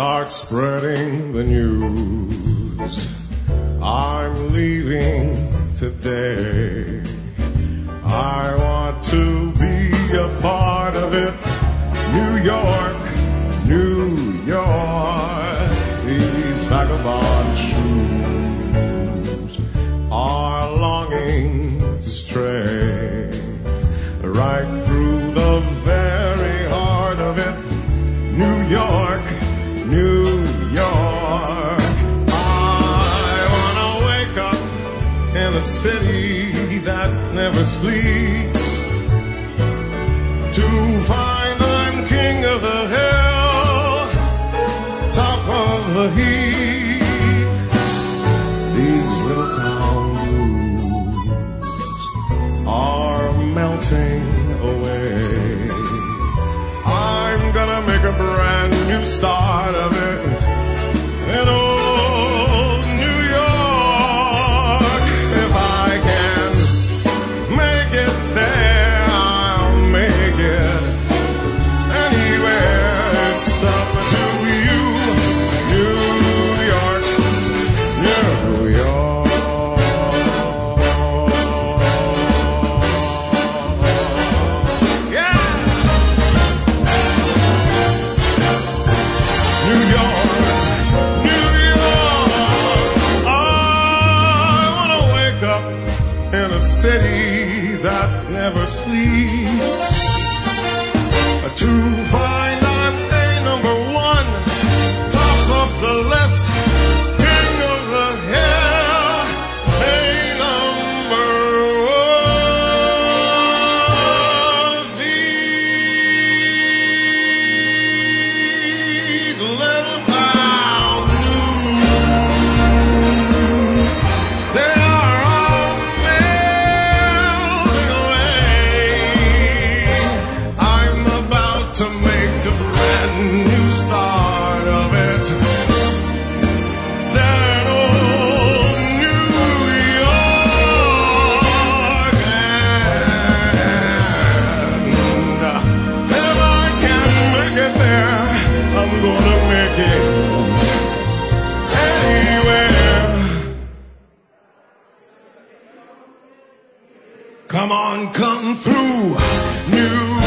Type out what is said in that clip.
start spreading the news. I'm leaving today. I want to be a part of it. New York, New York. These vagabond shoes are longing to stray right through the very heart of it. New York, New York. I wanna wake up in a city that never sleeps, to find I'm king of the hill, top of the heap. These little town blues are melting away. I'm gonna make a brand new start of it in old New York. If I can make it there, I'll make it anywhere. It's up to you, New York, New York. Yeah! New York, New York. I wanna wake up in a city that never sleeps, to find I'm a number one, top of the list, king of the hill, a number one. These little town blues, they are all melting away. I'm about to make a brand new start of it. There in old New York. And if I can make it there, I'm gonna make it anywhere. Come on, come through, New